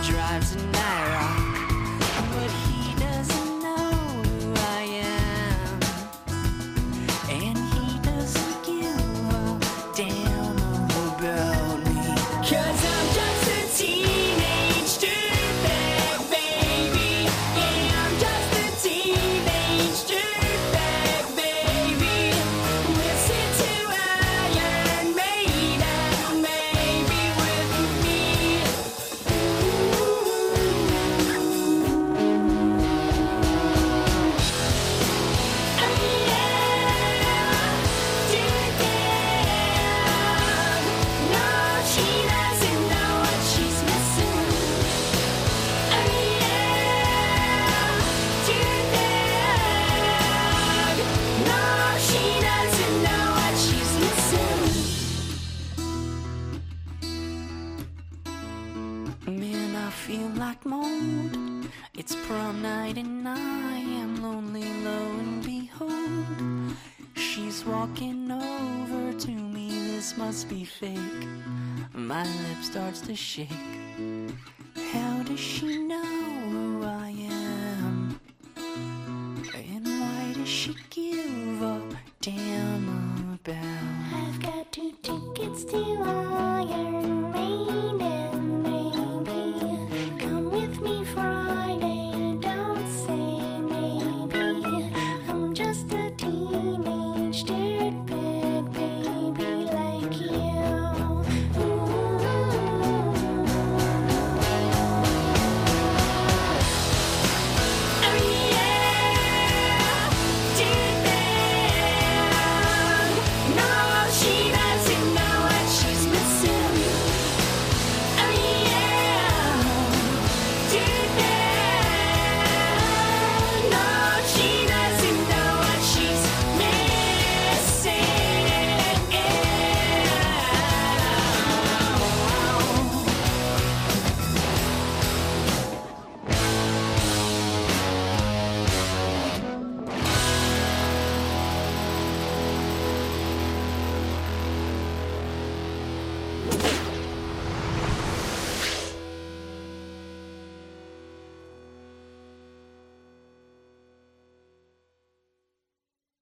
drives an IROC, but he doesn't know who I am, and he doesn't give a damn about me, 'cause I'm just a teenage dirtbag, baby. Yeah, I'm just a teenage dirtbag, baby. Listen to Iron Maiden, maybe with me. Man, I feel like mold. It's prom night and I am lonely, lo and behold. She's walking over to me, this must be fake. My lip starts to shake. How does she know